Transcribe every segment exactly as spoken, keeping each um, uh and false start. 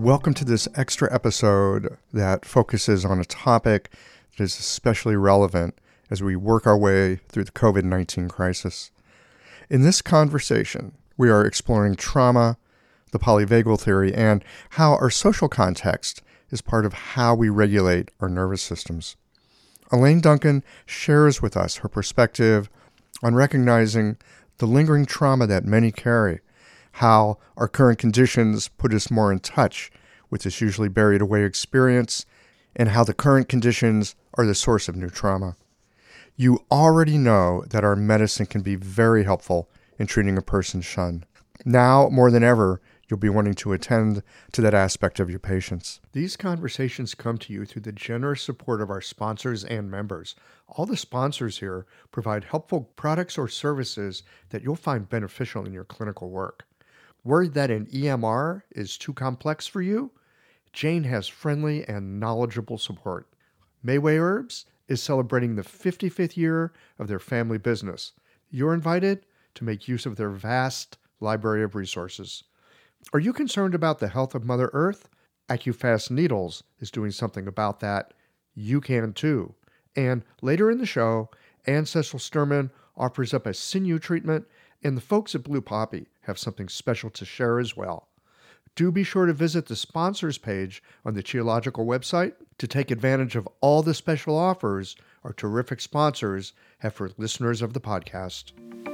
Welcome to this extra episode that focuses on a topic that is especially relevant as we work our way through the covid nineteen crisis. In this conversation, we are exploring trauma, the polyvagal theory, and how our social context is part of how we regulate our nervous systems. Elaine Duncan shares with us her perspective on recognizing the lingering trauma that many carry, how our current conditions put us more in touch with this usually buried away experience, and how the current conditions are the source of new trauma. You already know that our medicine can be very helpful in treating a person's shun. Now, more than ever, you'll be wanting to attend to that aspect of your patients. These conversations come to you through the generous support of our sponsors and members. All the sponsors here provide helpful products or services that you'll find beneficial in your clinical work. Worried that an E M R is too complex for you? Jane has friendly and knowledgeable support. Mayway Herbs is celebrating the fifty-fifth year of their family business. You're invited to make use of their vast library of resources. Are you concerned about the health of Mother Earth? AccuFast Needles is doing something about that. You can too. And later in the show, Ann Cecil Sturman offers up a sinew treatment, and the folks at Blue Poppy have something special to share as well. Do be sure to visit the sponsors page on the Qiological website to take advantage of all the special offers our terrific sponsors have for listeners of the podcast.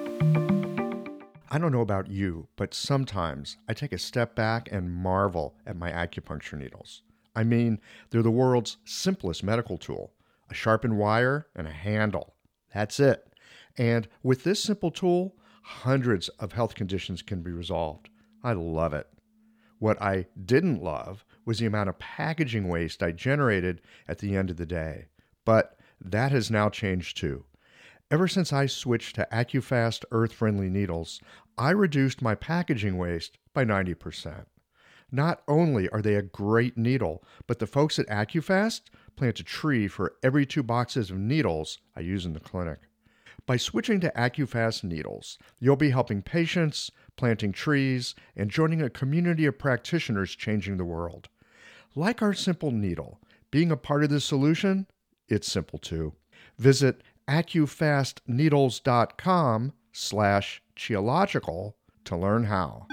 I don't know about you, but sometimes I take a step back and marvel at my acupuncture needles. I mean, they're the world's simplest medical tool. A sharpened wire and a handle. That's it. And with this simple tool, hundreds of health conditions can be resolved. I love it. What I didn't love was the amount of packaging waste I generated at the end of the day. But that has now changed too. Ever since I switched to AccuFast earth-friendly needles, I reduced my packaging waste by ninety percent. Not only are they a great needle, but the folks at AccuFast plant a tree for every two boxes of needles I use in the clinic. By switching to AccuFast needles, you'll be helping patients, planting trees, and joining a community of practitioners changing the world. Like our simple needle, being a part of the solution, it's simple too. Visit AccuFastNeedles.com slash Qiological to learn how.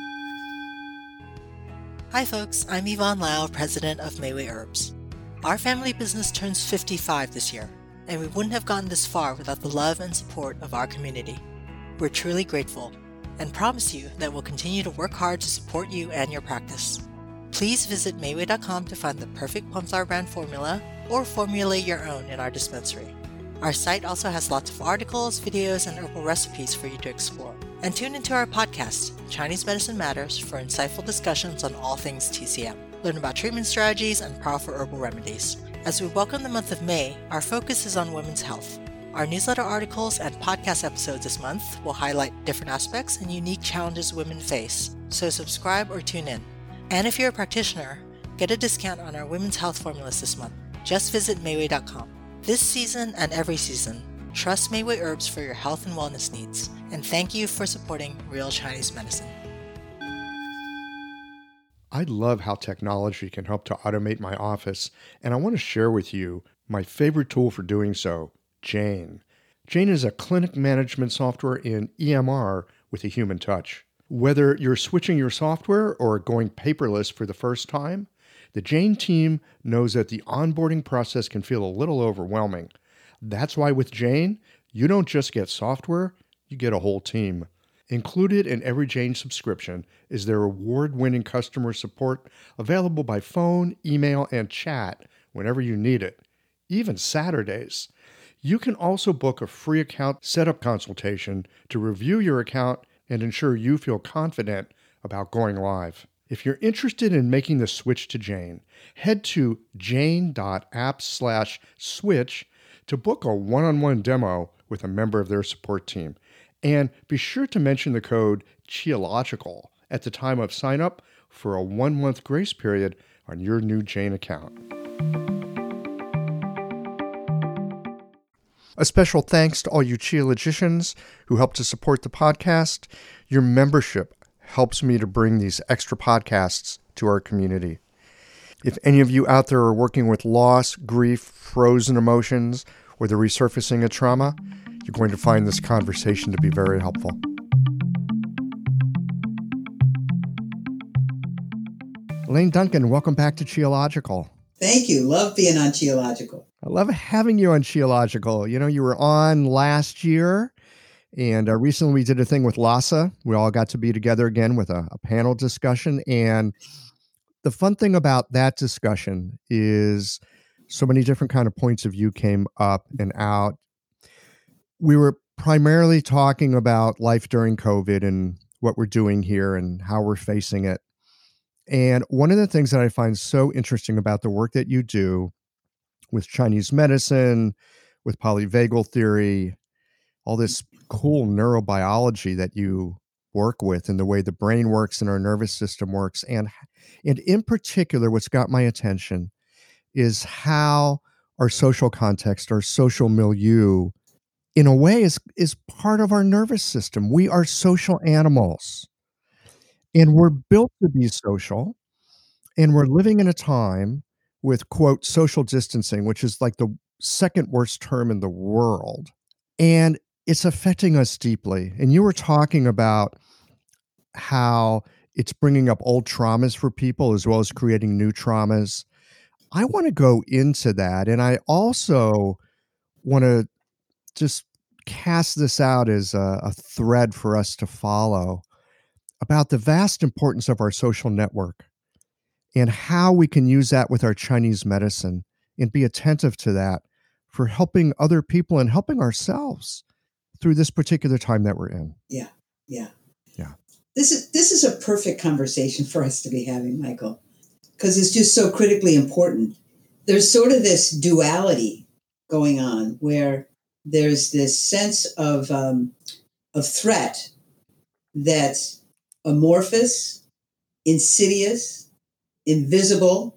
Hi folks, I'm Yvonne Lau, president of Mayway Herbs. Our family business turns fifty-five this year, and we wouldn't have gotten this far without the love and support of our community. We're truly grateful and promise you that we'll continue to work hard to support you and your practice. Please visit Mayway dot com to find the perfect Plumflower brand formula or formulate your own in our dispensary. Our site also has lots of articles, videos, and herbal recipes for you to explore. And tune into our podcast, Chinese Medicine Matters, for insightful discussions on all things T C M. Learn about treatment strategies and powerful herbal remedies. As we welcome the month of May, our focus is on women's health. Our newsletter articles and podcast episodes this month will highlight different aspects and unique challenges women face, so subscribe or tune in. And if you're a practitioner, get a discount on our women's health formulas this month. Just visit Mayway dot com. This season and every season, trust Mayway Herbs for your health and wellness needs, and thank you for supporting Real Chinese Medicine. I love how technology can help to automate my office, and I want to share with you my favorite tool for doing so, Jane. Jane is a clinic management software in E M R with a human touch. Whether you're switching your software or going paperless for the first time, the Jane team knows that the onboarding process can feel a little overwhelming. That's why with Jane, you don't just get software, you get a whole team. Included in every Jane subscription is their award-winning customer support available by phone, email, and chat whenever you need it, even Saturdays. You can also book a free account setup consultation to review your account and ensure you feel confident about going live. If you're interested in making the switch to Jane, head to jane.app slash switch to book a one-on-one demo with a member of their support team. And be sure to mention the code Qiological at the time of sign up for a one-month grace period on your new Jane account. A special thanks to all you Qiologicians who help to support the podcast. Your membership helps me to bring these extra podcasts to our community. If any of you out there are working with loss, grief, frozen emotions, or the resurfacing of trauma, you're going to find this conversation to be very helpful. Elaine Duncan, welcome back to Qiological. Thank you. Love being on Qiological. I love having you on Qiological. You know, you were on last year, and uh, recently we did a thing with Lhasa. We all got to be together again with a, a panel discussion. And the fun thing about that discussion is so many different kind of points of view came up and out. We were primarily talking about life during COVID and what we're doing here and how we're facing it. And one of the things that I find so interesting about the work that you do with Chinese medicine, with polyvagal theory, all this cool neurobiology that you work with and the way the brain works and our nervous system works. And, and in particular, what's got my attention is how our social context, our social milieu, in a way is, is part of our nervous system. We are social animals and we're built to be social. And we're living in a time with, quote, social distancing, which is like the second worst term in the world. And it's affecting us deeply. And you were talking about how it's bringing up old traumas for people as well as creating new traumas. I want to go into that. And I also want to just cast this out as a, a thread for us to follow about the vast importance of our social network and how we can use that with our Chinese medicine and be attentive to that for helping other people and helping ourselves through this particular time that we're in. Yeah, yeah. Yeah. This is this is a perfect conversation for us to be having, Michael, because it's just so critically important. There's sort of this duality going on where there's this sense of um, of threat that's amorphous, insidious, invisible.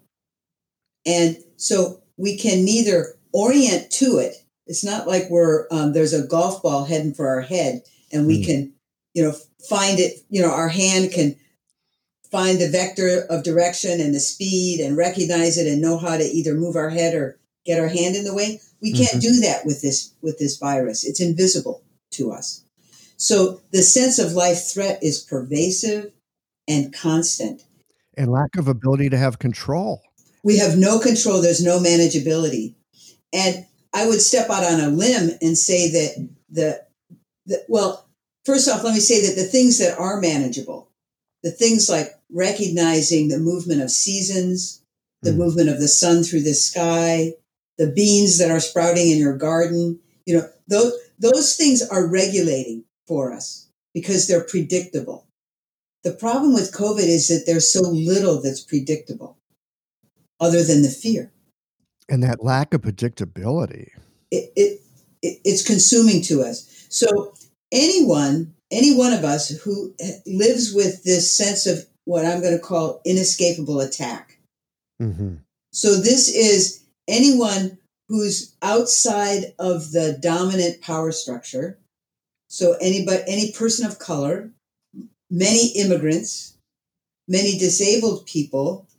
And so we can neither orient to it. It's not like we're, um, there's a golf ball heading for our head and we mm. can, you know, find it, you know, our hand can find the vector of direction and the speed and recognize it and know how to either move our head or get our hand in the way. We can't mm-hmm. do that with this, with this virus. It's invisible to us. So the sense of life threat is pervasive and constant. And lack of ability to have control. We have no control. There's no manageability. And I would step out on a limb and say that the, the, well, first off, let me say that the things that are manageable, the things like recognizing the movement of seasons, the mm. movement of the sun through the sky, the beans that are sprouting in your garden, you know, those, those things are regulating for us because they're predictable. The problem with COVID is that there's so little that's predictable other than the fear. And that lack of predictability. It, it, it it's consuming to us. So anyone, any one of us who lives with this sense of what I'm going to call inescapable attack. Mm-hmm. So this is anyone who's outside of the dominant power structure. So anybody, any person of color, many immigrants, many disabled people,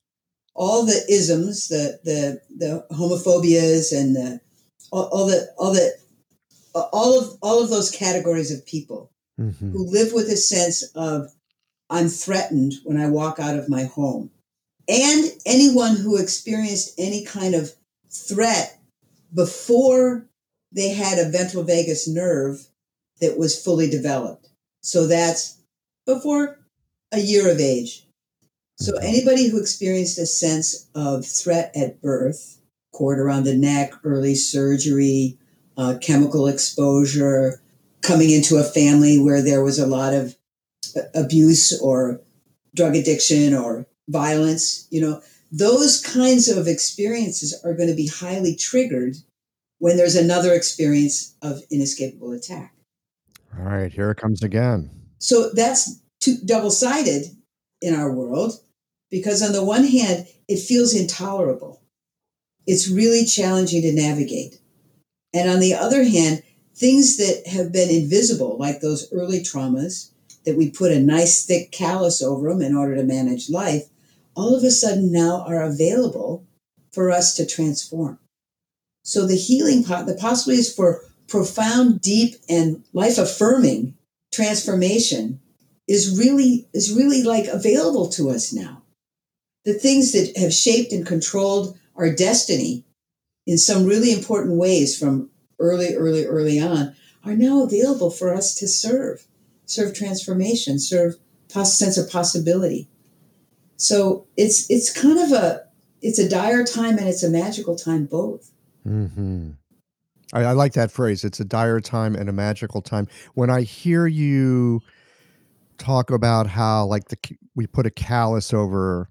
all the isms, the the the homophobias, and the all, all the all the all of all of those categories of people mm-hmm. who live with a sense of I'm threatened when I walk out of my home, and anyone who experienced any kind of threat before they had a ventral vagus nerve that was fully developed. So that's before a year of age. So anybody who experienced a sense of threat at birth, cord around the neck, early surgery, uh, chemical exposure, coming into a family where there was a lot of abuse or drug addiction or violence, you know, those kinds of experiences are going to be highly triggered when there's another experience of inescapable attack. All right, here it comes again. So that's two, double-sided in our world, because on the one hand, it feels intolerable. It's really challenging to navigate. And on the other hand, things that have been invisible, like those early traumas that we put a nice thick callus over them in order to manage life, all of a sudden now are available for us to transform. So the healing, the possibilities for profound, deep, and life-affirming transformation is really, is really like available to us now. The things that have shaped and controlled our destiny in some really important ways from early, early, early on are now available for us to serve, serve transformation, serve pos- sense of possibility. So it's it's kind of a, it's a dire time and it's a magical time both. Mm-hmm. I, I like that phrase. It's a dire time and a magical time. When I hear you talk about how like the we put a callus over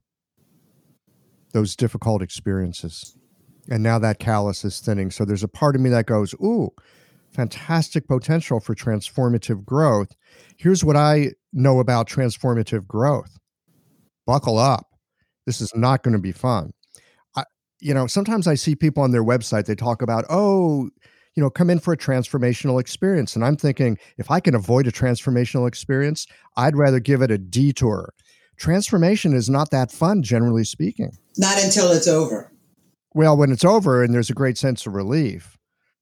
those difficult experiences, and now that callus is thinning. So there's a part of me that goes, ooh, fantastic potential for transformative growth. Here's what I know about transformative growth. Buckle up. This is not going to be fun. I, you know, sometimes I see people on their website, they talk about, oh, you know, come in for a transformational experience. And I'm thinking, if I can avoid a transformational experience, I'd rather give it a detour. Transformation is not that fun, generally speaking. Not until it's over. Well, when it's over and there's a great sense of relief.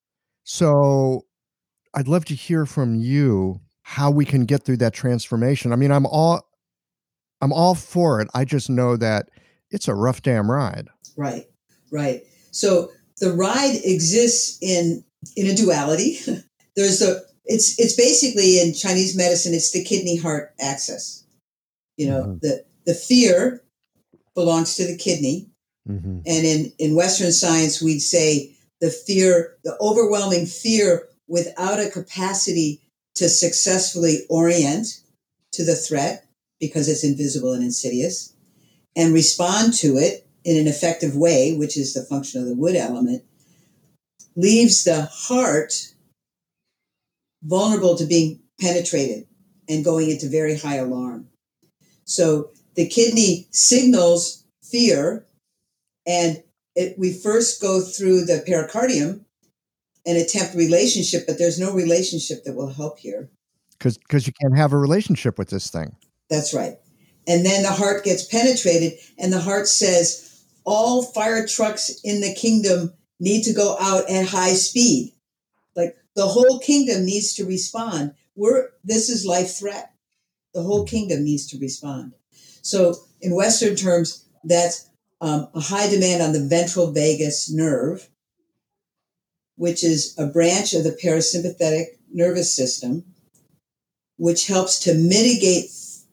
So I'd love to hear from you how we can get through that transformation. I mean, I'm all I'm all for it. I just know that it's a rough damn ride. Right, right. So the ride exists in in a duality. There's a it's it's basically in Chinese medicine, it's the kidney heart axis. You know, mm-hmm. the the fear belongs to the kidney. Mm-hmm. And in, in Western science, we'd say the fear, the overwhelming fear without a capacity to successfully orient to the threat because it's invisible and insidious and respond to it in an effective way, which is the function of the wood element, leaves the heart vulnerable to being penetrated and going into very high alarm. So the kidney signals fear, and it, we first go through the pericardium and attempt relationship, but there's no relationship that will help here. Because because you can't have a relationship with this thing. That's right. And then the heart gets penetrated, and the heart says, all fire trucks in the kingdom need to go out at high speed. Like the whole kingdom needs to respond. We're this is life threat. The whole kingdom needs to respond. So in Western terms, that's um, a high demand on the ventral vagus nerve, which is a branch of the parasympathetic nervous system, which helps to mitigate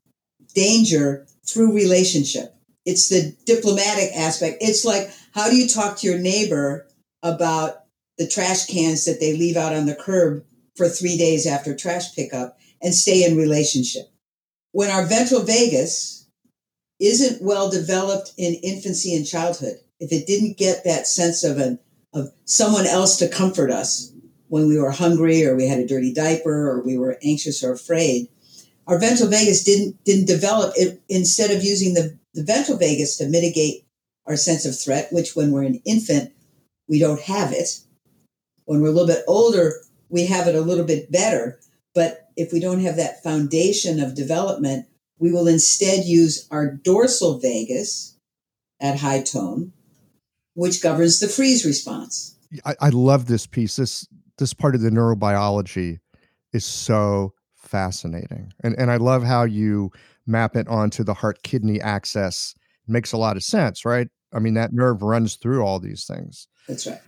danger through relationship. It's the diplomatic aspect. It's like, how do you talk to your neighbor about the trash cans that they leave out on the curb for three days after trash pickup and stay in relationship? When our ventral vagus isn't well developed in infancy and childhood, if it didn't get that sense of an of someone else to comfort us when we were hungry or we had a dirty diaper or we were anxious or afraid, our ventral vagus didn't didn't develop it. Instead of using the, the ventral vagus to mitigate our sense of threat, which when we're an infant, we don't have it. When we're a little bit older, we have it a little bit better. But if we don't have that foundation of development, we will instead use our dorsal vagus at high tone, which governs the freeze response. I, I love this piece. This this part of the neurobiology is so fascinating. And and I love how you map it onto the heart-kidney axis. It makes a lot of sense, right? I mean, that nerve runs through all these things. That's right.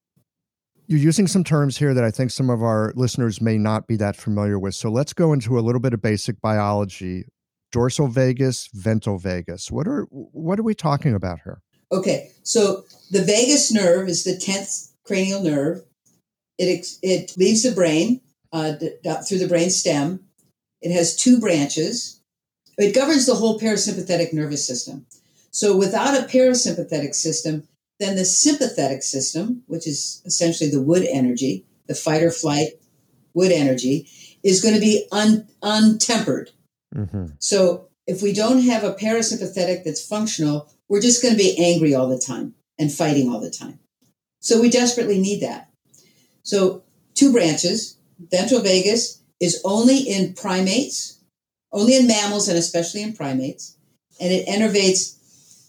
You're using some terms here that I think some of our listeners may not be that familiar with. So let's go into a little bit of basic biology. Dorsal vagus, ventral vagus. What are what are we talking about here? Okay, so the vagus nerve is the tenth cranial nerve. It it leaves the brain uh, through the brain stem. It has two branches. It governs the whole parasympathetic nervous system. So without a parasympathetic system, then the sympathetic system, which is essentially the wood energy, the fight or flight wood energy, is going to be un, untempered. Mm-hmm. So if we don't have a parasympathetic that's functional, we're just going to be angry all the time and fighting all the time. So we desperately need that. So two branches, ventral vagus is only in primates, only in mammals and especially in primates, and it innervates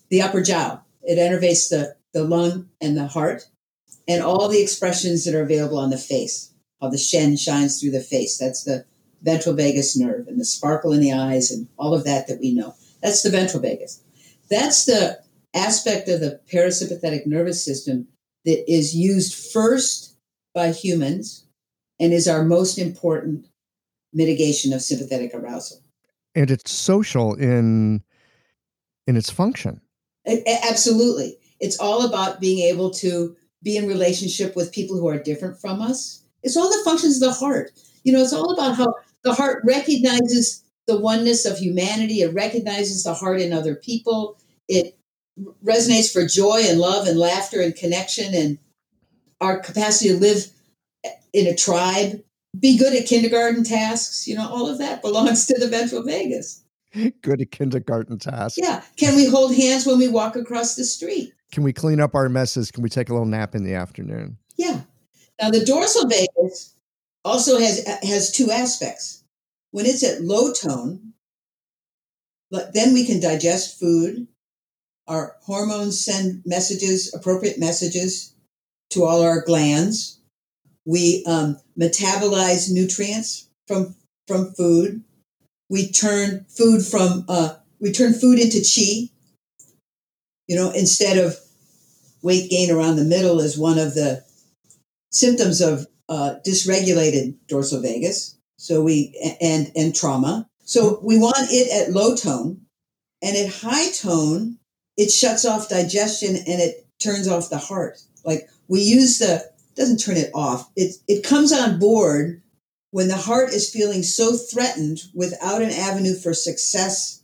the upper jowl. It innervates the, the lung and the heart and all the expressions that are available on the face. How the Shen shines through the face. That's the ventral vagus nerve, and the sparkle in the eyes and all of that that we know. That's the ventral vagus. That's the aspect of the parasympathetic nervous system that is used first by humans and is our most important mitigation of sympathetic arousal. And it's social in in its function. A- a- absolutely. It's all about being able to be in relationship with people who are different from us. It's all the functions of the heart. You know, it's all about how the heart recognizes the oneness of humanity. It recognizes the heart in other people. It resonates for joy and love and laughter and connection and our capacity to live in a tribe, be good at kindergarten tasks. You know, all of that belongs to the ventral vagus. Good at kindergarten tasks. Yeah. Can we hold hands when we walk across the street? Can we clean up our messes? Can we take a little nap in the afternoon? Yeah. Now, the dorsal vagus also has has two aspects. When it's at low tone, but then we can digest food. Our hormones send messages, appropriate messages to all our glands. We um, metabolize nutrients from from food. We turn food from uh, we turn food into chi. You know, instead of weight gain around the middle is one of the symptoms of uh, dysregulated dorsal vagus. So we and and trauma. So we want it at low tone, and at high tone, it shuts off digestion and it turns off the heart. Like we use the doesn't turn it off. It it comes on board when the heart is feeling so threatened without an avenue for success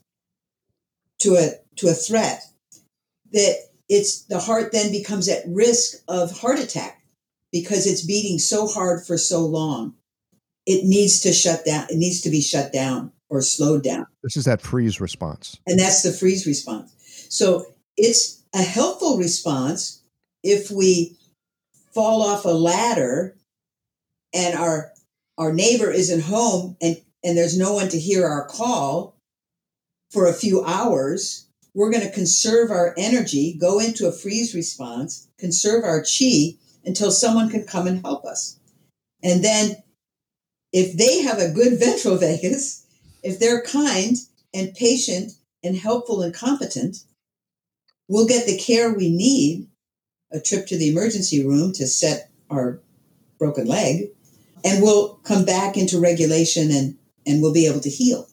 to a to a threat that it's the heart then becomes at risk of heart attack because it's beating so hard for so long. It needs to shut down. It needs to be shut down or slowed down. This is that freeze response. And that's the freeze response. So it's a helpful response if we fall off a ladder and our our neighbor isn't home and, and there's no one to hear our call for a few hours. We're going to conserve our energy, go into a freeze response, conserve our chi until someone can come and help us. And then if they have a good ventral vagus, if they're kind and patient and helpful and competent, we'll get the care we need, a trip to the emergency room to set our broken leg, and we'll come back into regulation and, and we'll be able to heal.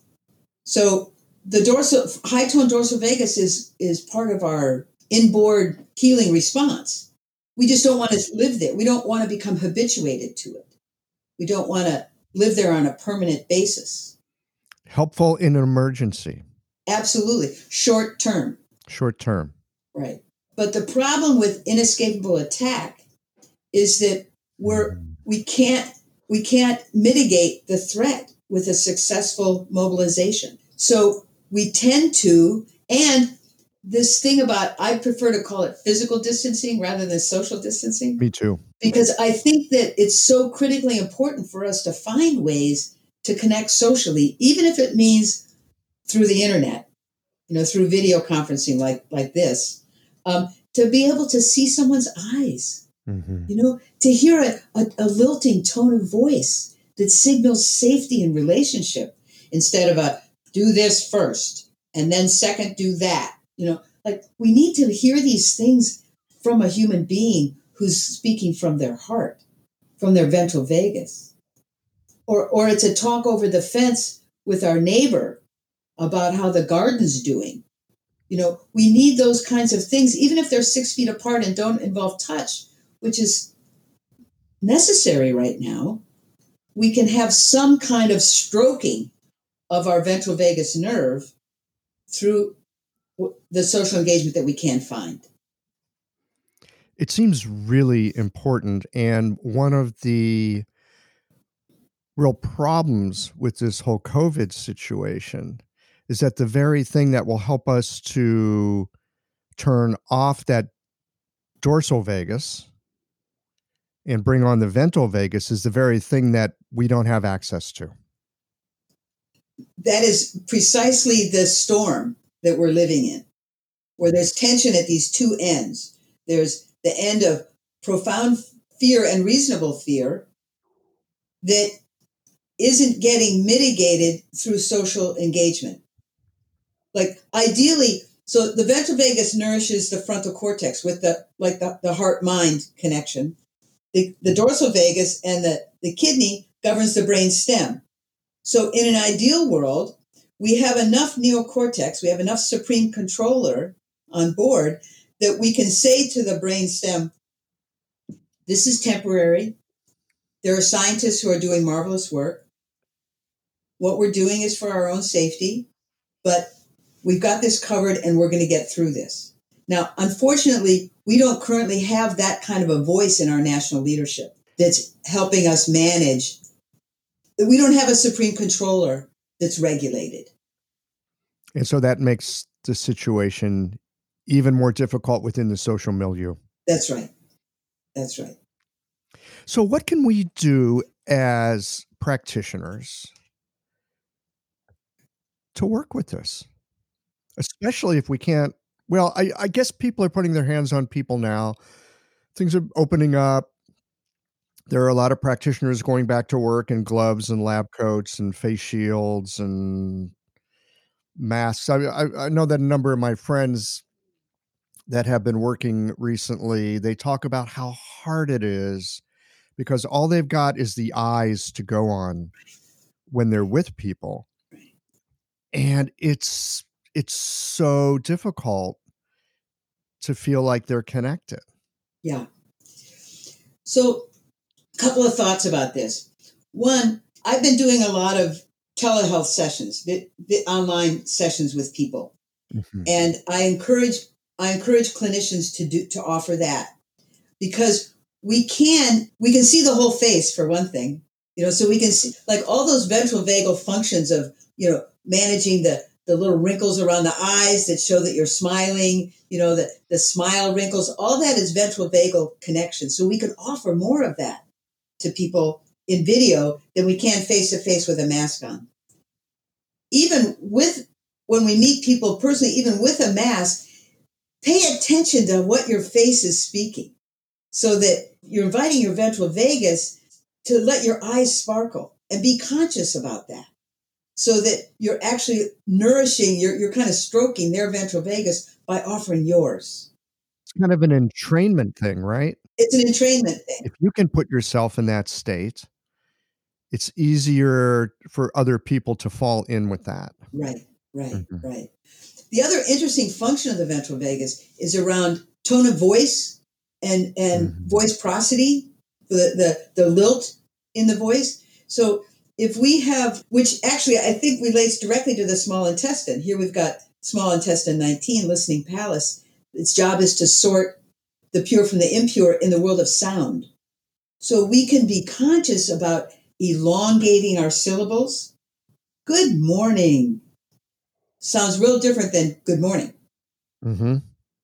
So the dorsal high tone dorsal vagus is, is part of our inboard healing response. We just don't want to live there. We don't want to become habituated to it. We don't want to live there on a permanent basis. Helpful in an emergency. Absolutely. Short term. Short term. Right. But the problem with inescapable attack is that we're we can't we can't mitigate the threat with a successful mobilization. So we tend to, and this thing about, I prefer to call it physical distancing rather than social distancing. Me too. Because I think that it's so critically important for us to find ways to connect socially, even if it means through the internet, you know, through video conferencing like, like this, um, to be able to see someone's eyes, mm-hmm. you know, to hear a, a, a lilting tone of voice that signals safety in relationship instead of a do this first and then second do that. You know, like we need to hear these things from a human being who's speaking from their heart, from their ventral vagus. Or or it's a talk over the fence with our neighbor about how the garden's doing. You know, we need those kinds of things, even if they're six feet apart and don't involve touch, which is necessary right now. We can have some kind of stroking of our ventral vagus nerve through the social engagement that we can find. It seems really important. And one of the real problems with this whole COVID situation is that the very thing that will help us to turn off that dorsal vagus and bring on the ventral vagus is the very thing that we don't have access to. That is precisely the storm that we're living in. where there's tension at these two ends. There's the end of profound fear and reasonable fear that isn't getting mitigated through social engagement. Like ideally, so the ventral vagus nourishes the frontal cortex with the like the, the heart-mind connection. The, the dorsal vagus and the, the kidney governs the brain stem. So in an ideal world, we have enough neocortex, we have enough supreme controller on board that we can say to the brain stem, this is temporary. There are scientists who are doing marvelous work. What we're doing is for our own safety, but we've got this covered and we're going to get through this. Now, unfortunately, we don't currently have that kind of a voice in our national leadership that's helping us manage. We don't have a supreme controller that's regulated. And so that makes the situation even more difficult within the social milieu. That's right. That's right. So what can we do as practitioners to work with this? Especially if we can't, well, I, I guess people are putting their hands on people now. Things are opening up. There are a lot of practitioners going back to work in gloves and lab coats and face shields and masks. I, I, I know that a number of my friends that have been working recently, they talk about how hard it is because all they've got is the eyes to go on when they're with people. And it's it's so difficult to feel like they're connected. Yeah. So a couple of thoughts about this. One, I've been doing a lot of telehealth sessions, the, the online sessions with people. Mm-hmm. And I encourage I encourage clinicians to do to offer that because we can we can see the whole face for one thing. You know, so we can see like all those ventral vagal functions of, you know, managing the the little wrinkles around the eyes that show that you're smiling, you know, the, the smile wrinkles, all that is ventral vagal connection. So we can offer more of that to people in video than we can face to face with a mask on. Even with, when we meet people personally, even with a mask, pay attention to what your face is speaking so that you're inviting your ventral vagus to let your eyes sparkle and be conscious about that. So that you're actually nourishing, you're, you're kind of stroking their ventral vagus by offering yours. It's kind of an entrainment thing, right? It's an entrainment thing. If you can put yourself in that state, it's easier for other people to fall in with that. Right, right, mm-hmm. right. The other interesting function of the ventral vagus is around tone of voice and, and mm-hmm. voice prosody, the, the, the lilt in the voice. So if we have, which actually I think relates directly to the small intestine. Here we've got small intestine nineteen, listening palace. Its job is to sort the pure from the impure in the world of sound. So we can be conscious about elongating our syllables. Good morning sounds real different than good morning. Mm-hmm.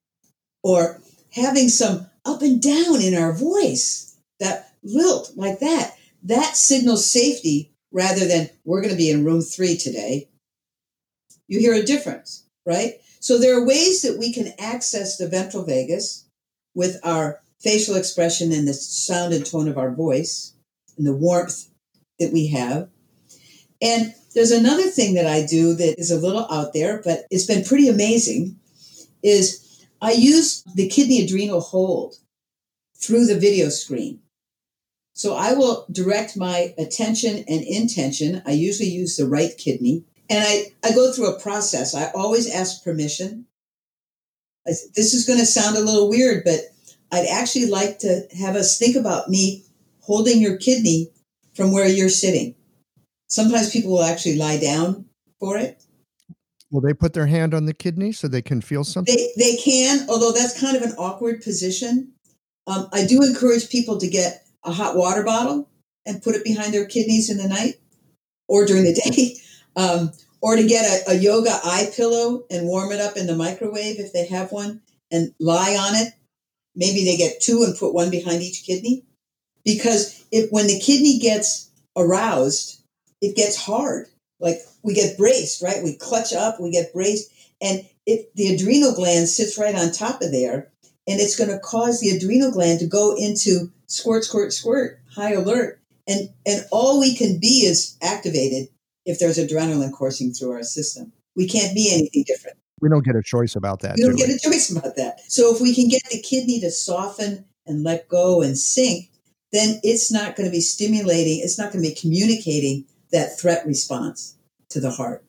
Or having some up and down in our voice, that lilt like that, that signals safety. Rather than we're going to be in room three today, you hear a difference, right? So there are ways that we can access the ventral vagus with our facial expression and the sound and tone of our voice and the warmth that we have. And there's another thing that I do that is a little out there, but it's been pretty amazing, is I use the kidney adrenal hold through the video screen. So I will direct my attention and intention. I usually use the right kidney. And I, I go through a process. I always ask permission. I, this is going to sound a little weird, but I'd actually like to have us think about me holding your kidney from where you're sitting. Sometimes people will actually lie down for it. Will they put their hand on the kidney so they can feel something? They, they can, although that's kind of an awkward position. Um, I do encourage people to get a hot water bottle and put it behind their kidneys in the night or during the day, um, or to get a, a yoga eye pillow and warm it up in the microwave if they have one and lie on it. Maybe they get two and put one behind each kidney. Because if, when the kidney gets aroused, it gets hard. Like we get braced, right? We clutch up, we get braced. And it, the adrenal gland sits right on top of there, and it's going to cause the adrenal gland to go into squirt, squirt, squirt, high alert. And, and all we can be is activated if there's adrenaline coursing through our system. We can't be anything different. We don't get a choice about that. We don't do get we? a choice about that. So if we can get the kidney to soften and let go and sink, then it's not going to be stimulating. It's not going to be communicating that threat response to the heart.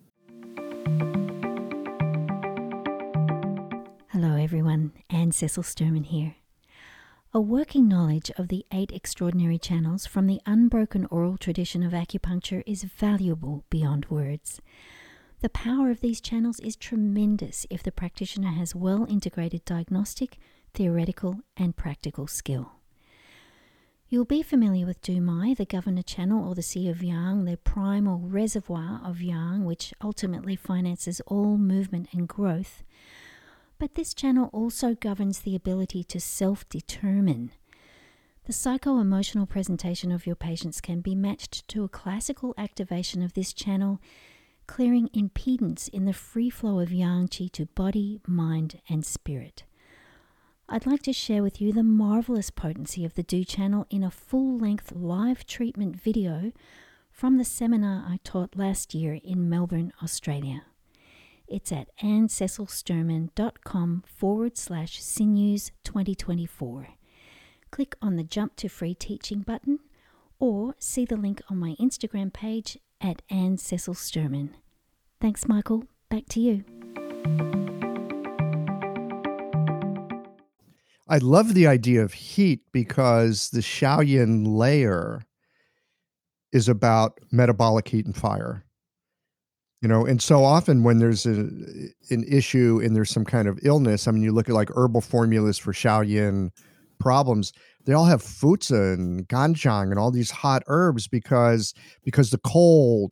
Hello everyone, Anne Cecil Sturman here. A working knowledge of the eight extraordinary channels from the unbroken oral tradition of acupuncture is valuable beyond words. The power of these channels is tremendous if the practitioner has well integrated diagnostic, theoretical, and practical skill. You'll be familiar with Dumai, the governor channel, or the Sea of Yang, the primal reservoir of Yang, which ultimately finances all movement and growth. But this channel also governs the ability to self-determine. The psycho-emotional presentation of your patients can be matched to a classical activation of this channel, clearing impedance in the free flow of Yang Qi to body, mind, and spirit. I'd like to share with you the marvelous potency of the Du channel in a full-length live treatment video from the seminar I taught last year in Melbourne, Australia. It's at annececilsturman.com forward slash sinews 2024. Click on the Jump to Free Teaching button or see the link on my Instagram page at Anne Cecil Sturman. Thanks, Michael. Back to you. I love the idea of heat because the Shaoyin layer is about metabolic heat and fire. You know, and so often when there's a, an issue and there's some kind of illness, I mean, you look at like herbal formulas for Shaoyin problems, they all have fuzi and ganjiang and all these hot herbs because because the cold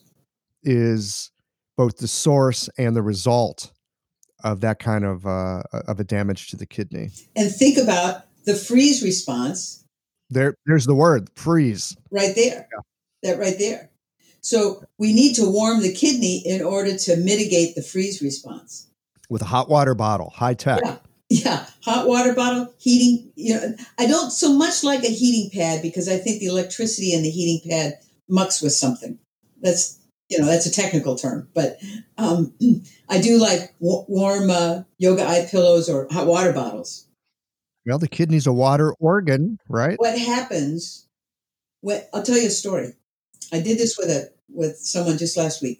is both the source and the result of that kind of uh, of a damage to the kidney. And think about the freeze response. There, there's the word, freeze. Right there. Yeah. That right there. So we need to warm the kidney in order to mitigate the freeze response. With a hot water bottle, high tech. Yeah, yeah. Hot water bottle, heating. You know, I don't so much like a heating pad because I think the electricity in the heating pad mucks with something. That's, you know, that's a technical term. But um, I do like w- warm uh, yoga eye pillows or hot water bottles. Well, the kidney's a water organ, right? What happens, what, I'll tell you a story. I did this with a with someone just last week.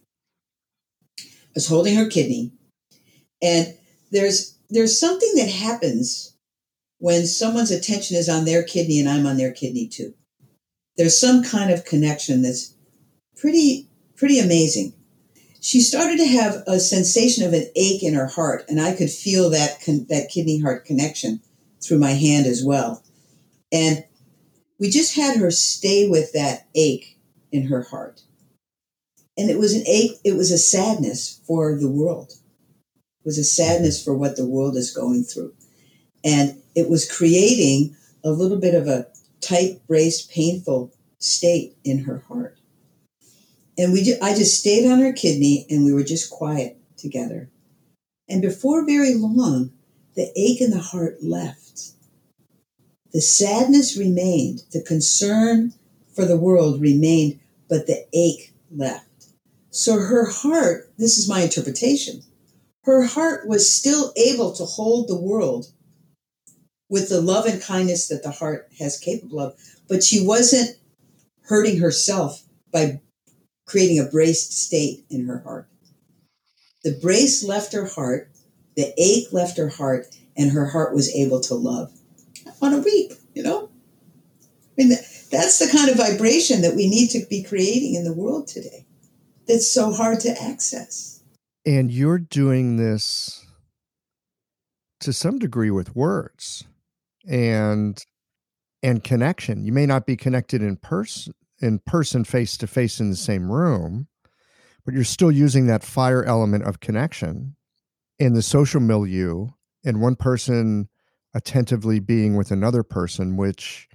I was holding her kidney, and there's there's something that happens when someone's attention is on their kidney and I'm on their kidney too. There's some kind of connection that's pretty pretty amazing. She started to have a sensation of an ache in her heart, and I could feel that con- that kidney heart connection through my hand as well. And we just had her stay with that ache in her heart. And it was an ache, it was a sadness for the world. It was a sadness for what the world is going through. And it was creating a little bit of a tight, braced, painful state in her heart. And we, ju- I just stayed on her kidney and we were just quiet together. And before very long, the ache in the heart left. The sadness remained, the concern for the world remained, but the ache left. So her heart, this is my interpretation, her heart was still able to hold the world with the love and kindness that the heart has capable of, but she wasn't hurting herself by creating a braced state in her heart. The brace left her heart, the ache left her heart, and her heart was able to love. I want to weep, you know? I mean, that's the kind of vibration that we need to be creating in the world today. That's so hard to access. And you're doing this to some degree with words and and connection. You may not be connected in person, in person, face to face in the same room, but you're still using that fire element of connection in the social milieu, and one person attentively being with another person, which,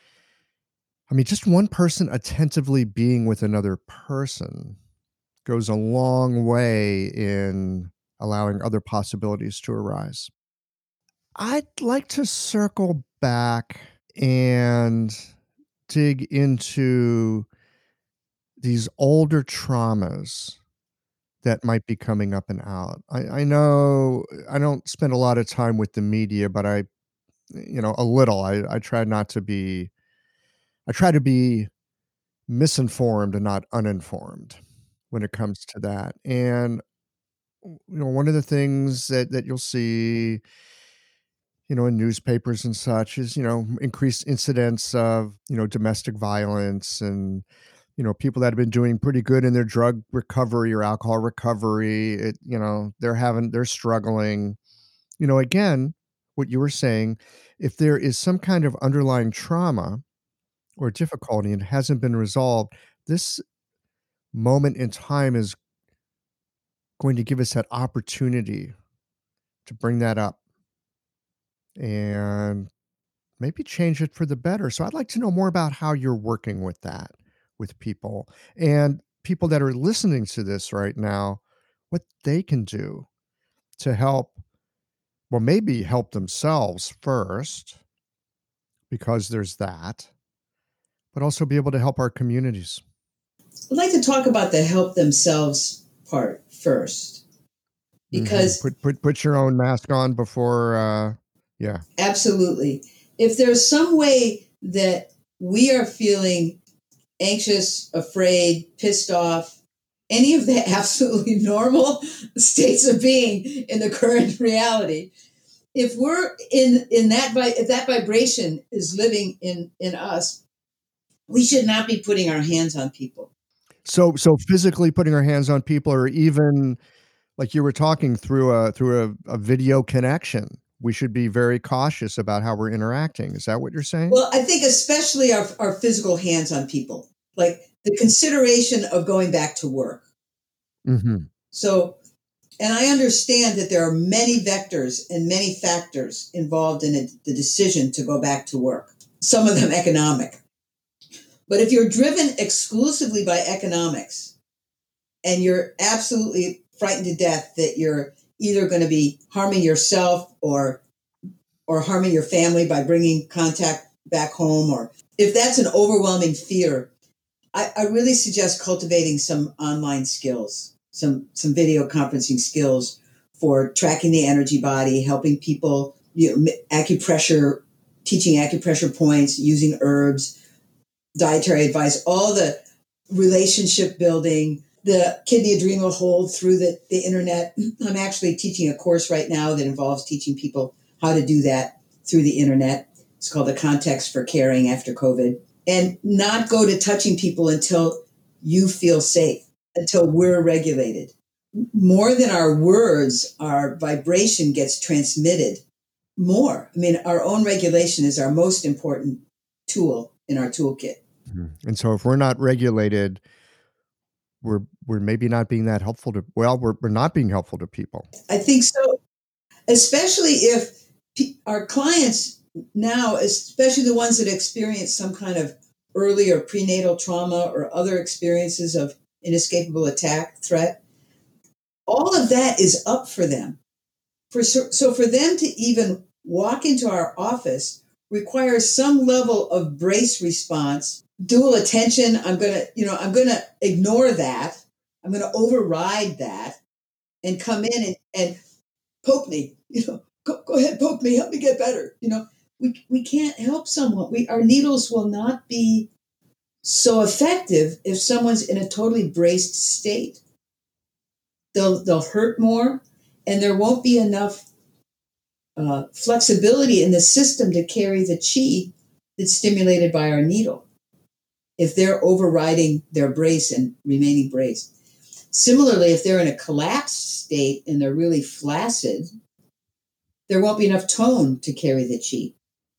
I mean, just one person attentively being with another person goes a long way in allowing other possibilities to arise. I'd like to circle back and dig into these older traumas that might be coming up and out. I, I know I don't spend a lot of time with the media, but I, you know, a little. I, I try not to be, I try to be misinformed and not uninformed when it comes to that. And, you know, one of the things that, that you'll see, you know, in newspapers and such is, you know, increased incidents of, you know, domestic violence and, you know, people that have been doing pretty good in their drug recovery or alcohol recovery. It, you know, they're having, they're struggling. You know, again, what you were saying, if there is some kind of underlying trauma or difficulty and it hasn't been resolved, this moment in time is going to give us that opportunity to bring that up and maybe change it for the better. So I'd like to know more about how you're working with that with people and people that are listening to this right now, what they can do to help, well, maybe help themselves first, because there's that, but also be able to help our communities. I'd like to talk about the help themselves part first, because mm-hmm. put, put, put your own mask on before, uh, yeah. Absolutely. If there's some way that we are feeling anxious, afraid, pissed off, any of the absolutely normal states of being in the current reality, if we're in in that if that vibration is living in in us, we should not be putting our hands on people. So so physically putting our hands on people, or even like you were talking through a through a, a video connection, we should be very cautious about how we're interacting. Is that what you're saying? Well, I think especially our, our physical hands on people, like the consideration of going back to work. Mm-hmm. So, and I understand that there are many vectors and many factors involved in it, the decision to go back to work, some of them economic. But if you're driven exclusively by economics and you're absolutely frightened to death that you're either going to be harming yourself or or harming your family by bringing contact back home, or if that's an overwhelming fear, I, I really suggest cultivating some online skills, some some video conferencing skills for tracking the energy body, helping people, you know, acupressure, teaching acupressure points, using herbs, dietary advice, all the relationship building, the kidney adrenal hold through the, the internet. I'm actually teaching a course right now that involves teaching people how to do that through the internet. It's called The Context for Caring After COVID. And not go to touching people until you feel safe, until we're regulated. More than our words, our vibration gets transmitted more. I mean, our own regulation is our most important tool in our toolkit. Mm-hmm. And so if we're not regulated, we're we're maybe not being that helpful to, well, we're, we're not being helpful to people. I think so, especially if p- our clients now, especially the ones that experience some kind of early or prenatal trauma or other experiences of inescapable attack, threat, all of that is up for them. For so, so for them to even walk into our office requires some level of brace response, dual attention. I'm going to, you know, I'm going to ignore that. I'm going to override that and come in and, and poke me, you know, go, go ahead, poke me, help me get better. You know, we, we can't help someone. We, our needles will not be so effective if someone's in a totally braced state. They'll, they'll hurt more, and there won't be enough uh, flexibility in the system to carry the chi that's stimulated by our needle if they're overriding their brace and remaining braced. Similarly, if they're in a collapsed state and they're really flaccid, there won't be enough tone to carry the chi.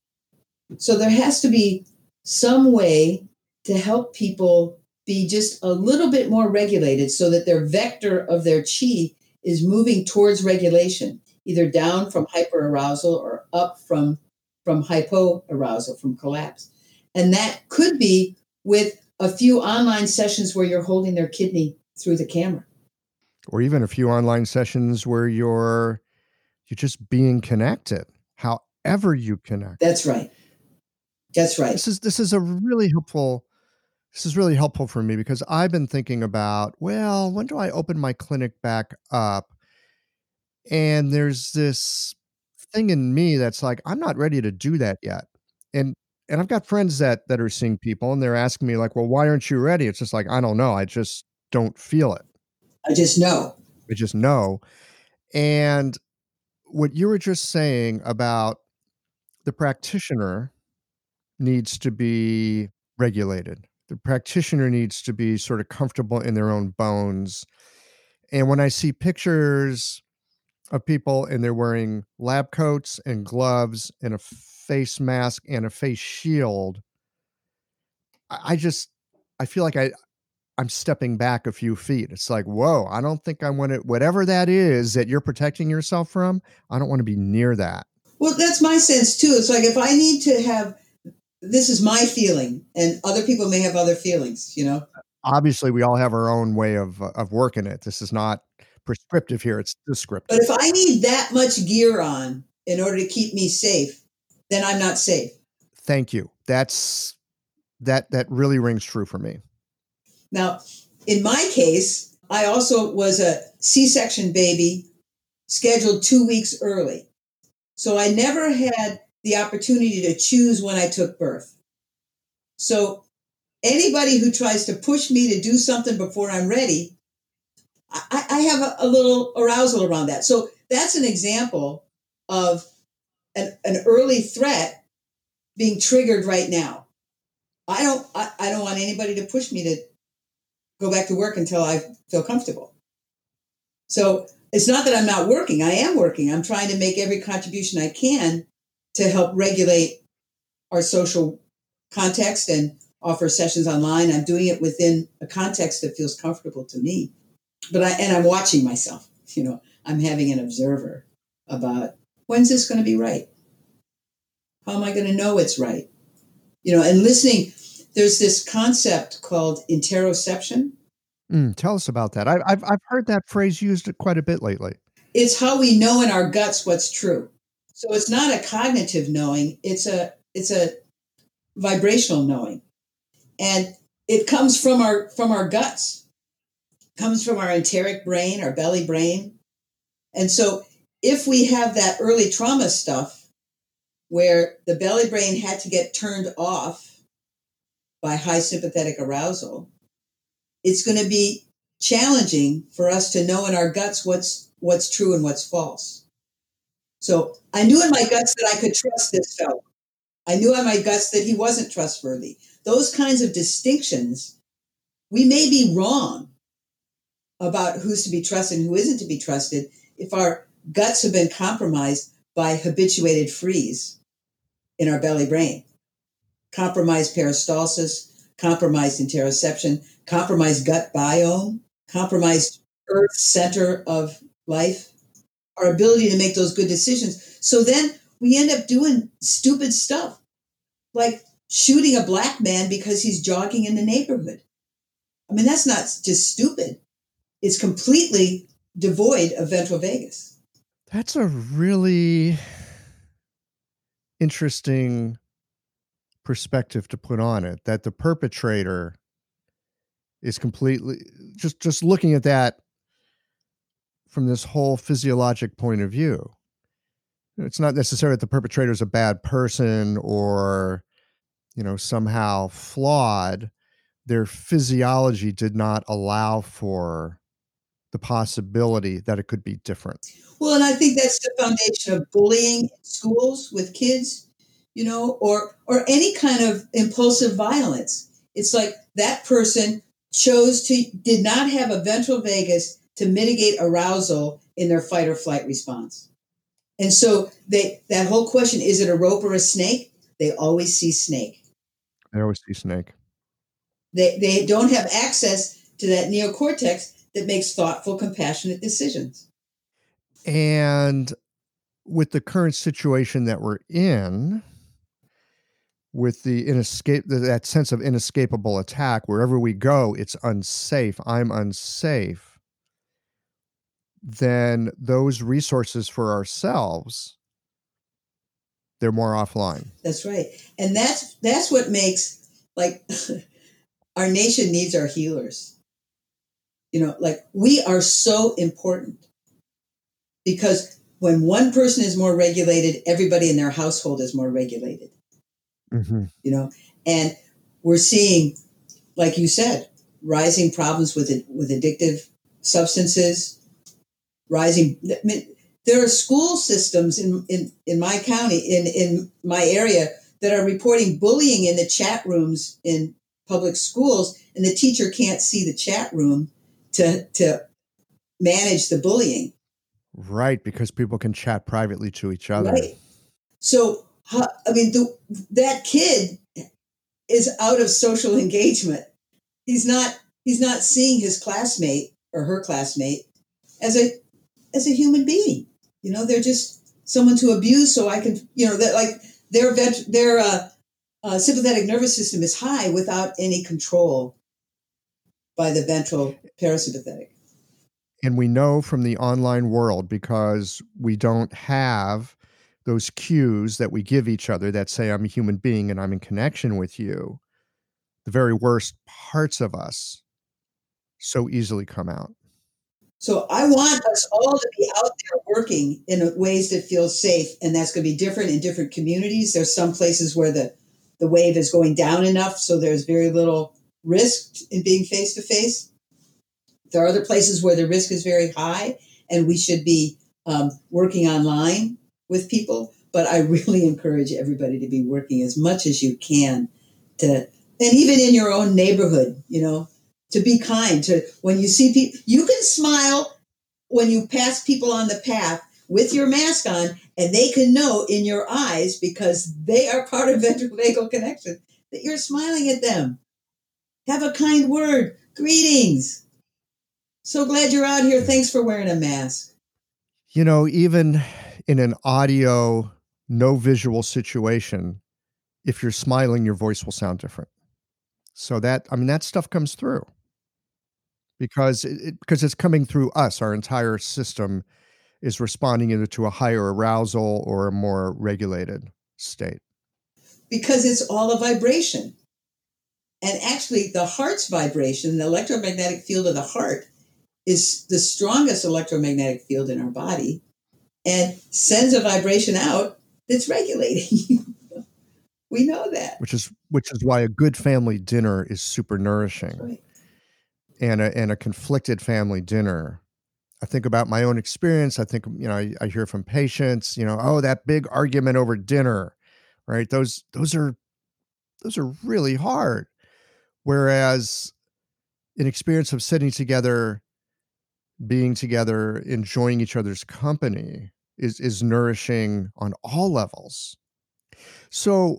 So there has to be some way to help people be just a little bit more regulated so that their vector of their chi is moving towards regulation, either down from hyperarousal or up from, from hypoarousal, from collapse. And that could be with a few online sessions where you're holding their kidney through the camera. or even a few online sessions where you're you're just being connected, however you connect. That's right. That's right. This is this is a really helpful this is really helpful for me because I've been thinking about, well, when do I open my clinic back up? And there's this thing in me that's like, I'm not ready to do that yet. And and I've got friends that that are seeing people and they're asking me like, "Well, why aren't you ready?" It's just like, I don't know. I just don't feel it. I just know. I just know. And what you were just saying about the practitioner needs to be regulated. The practitioner needs to be sort of comfortable in their own bones. And when I see pictures of people and they're wearing lab coats and gloves and a face mask and a face shield, I, I just I feel like I I'm stepping back a few feet. It's like, whoa, I don't think I want to, whatever that is that you're protecting yourself from, I don't want to be near that. Well, that's my sense too. It's like if I need to have, this is my feeling, and other people may have other feelings, you know? Obviously, we all have our own way of uh, of working it. This is not prescriptive here, it's descriptive. But if I need that much gear on in order to keep me safe, then I'm not safe. Thank you. That's that that really rings true for me. Now, in my case, I also was a C-section baby scheduled two weeks early. So I never had the opportunity to choose when I took birth. So anybody who tries to push me to do something before I'm ready, I, I have a, a little arousal around that. So that's an example of an, an early threat being triggered right now. I don't I, I don't want anybody to push me to go back to work until I feel comfortable. So it's not that I'm not working. I am working. I'm trying to make every contribution I can to help regulate our social context and offer sessions online. I'm doing it within a context that feels comfortable to me. But I and I'm watching myself. You know, I'm having an observer about when's this going to be right? How am I going to know it's right? You know, and listening. There's this concept called interoception. Mm, tell us about that. I, I've I've heard that phrase used quite a bit lately. It's how we know in our guts what's true. So it's not a cognitive knowing. It's a it's a vibrational knowing, and it comes from our from our guts. It comes from our enteric brain, our belly brain, and so if we have that early trauma stuff where the belly brain had to get turned off by high sympathetic arousal, it's going to be challenging for us to know in our guts what's what's true and what's false. So I knew in my guts that I could trust this fellow. I knew in my guts that he wasn't trustworthy. Those kinds of distinctions, we may be wrong about who's to be trusted and who isn't to be trusted if our guts have been compromised by habituated freeze in our belly brain. Compromised peristalsis, compromised interoception, compromised gut biome, compromised earth center of life, our ability to make those good decisions. So then we end up doing stupid stuff, like shooting a black man because he's jogging in the neighborhood. I mean, that's not just stupid. It's completely devoid of ventral vagus. That's a really interesting perspective to put on it, that the perpetrator is completely just just looking at that from this whole physiologic point of view. It's not necessarily that the perpetrator is a bad person or, you know, somehow flawed. Their physiology did not allow for the possibility that it could be different. Well, and I think that's the foundation of bullying in schools with kids, you know, or or any kind of impulsive violence. It's like that person chose to, did not have a ventral vagus to mitigate arousal in their fight or flight response. And so they, that whole question, is it a rope or a snake? They always see snake. They always see snake. They, they don't have access to that neocortex that makes thoughtful, compassionate decisions. And with the current situation that we're in, with the inescape, that sense of inescapable attack, wherever we go, it's unsafe. I'm unsafe. then those resources for ourselves, they're more offline. That's right. And that's that's what makes, like, our nation needs our healers. You know, like, we are so important because when one person is more regulated, everybody in their household is more regulated. Mm-hmm. You know, and we're seeing, like you said, rising problems with it, with addictive substances, rising. I mean, there are school systems in, in, in my county, in, in my area, that are reporting bullying in the chat rooms in public schools, and the teacher can't see the chat room to to manage the bullying. Right, because people can chat privately to each other. Right. So, I mean, the, that kid is out of social engagement. He's not. He's not seeing his classmate or her classmate as a as a human being. You know, they're just someone to abuse. So I can, you know, that like their vent, their uh, uh, sympathetic nervous system is high without any control by the ventral parasympathetic. And we know from the online world, because we don't have those cues that we give each other that say, I'm a human being and I'm in connection with you, the very worst parts of us so easily come out. So I want us all to be out there working in ways that feel safe, and that's going to be different in different communities. There's some places where the, the wave is going down enough, so there's very little risk in being face-to-face. There are other places where the risk is very high, and we should be um, working online with people. But I really encourage everybody to be working as much as you can to, and even in your own neighborhood, you know, to be kind. To when you see people, you can smile when you pass people on the path with your mask on, and they can know in your eyes, because they are part of ventricle-vagal connection, that you're smiling at them. Have a kind word. Greetings. So glad you're out here. Thanks for wearing a mask. You know, even in an audio, no visual situation, if you're smiling, your voice will sound different. So that, I mean, that stuff comes through because it, it because it's coming through us. Our entire system is responding either to a higher arousal or a more regulated state. Because it's all a vibration. And actually, the heart's vibration, the electromagnetic field of the heart, is the strongest electromagnetic field in our body, and sends a vibration out that's regulating. We know that. Which is which is why a good family dinner is super nourishing. Right. And a and a conflicted family dinner. I think about my own experience. I think, you know, I, I hear from patients, you know, oh, that big argument over dinner, right? Those those are those are really hard. Whereas an experience of sitting together, being together, enjoying each other's company is is nourishing on all levels. So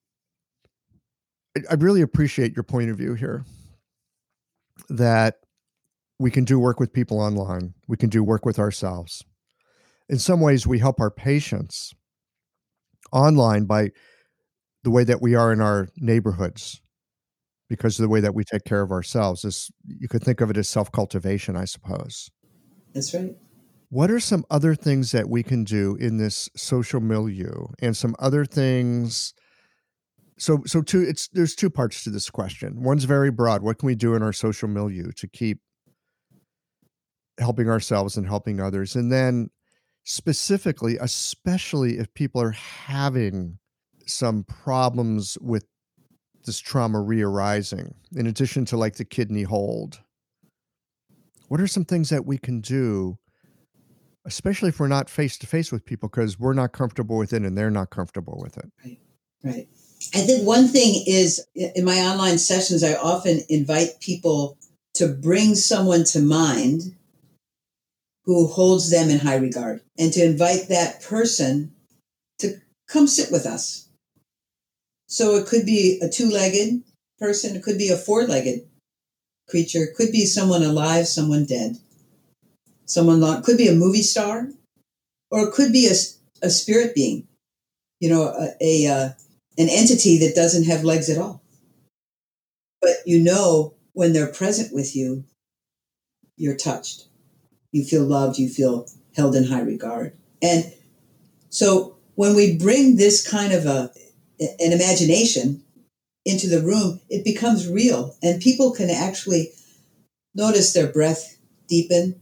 I, I really appreciate your point of view here, that we can do work with people online. We can do work with ourselves. In some ways, we help our patients online by the way that we are in our neighborhoods, because of the way that we take care of ourselves. Is, you could think of it as self-cultivation, I suppose. That's right. What are some other things that we can do in this social milieu, and some other things? So, so two, it's, there's two parts to this question. One's very broad. What can we do in our social milieu to keep helping ourselves and helping others? And then specifically, especially if people are having some problems with this trauma re-arising, in addition to like the kidney hold, what are some things that we can do, especially if we're not face-to-face with people, because we're not comfortable with it and they're not comfortable with it? Right. Right. I think one thing is, in my online sessions, I often invite people to bring someone to mind who holds them in high regard, and to invite that person to come sit with us. So it could be a two-legged person, it could be a four-legged creature, it could be someone alive, someone dead, someone long, could be a movie star, or it could be a, a spirit being, you know, a, a uh, an entity that doesn't have legs at all. But you know, when they're present with you, you're touched. You feel loved, you feel held in high regard. And so when we bring this kind of a an imagination into the room, it becomes real, and people can actually notice their breath deepen.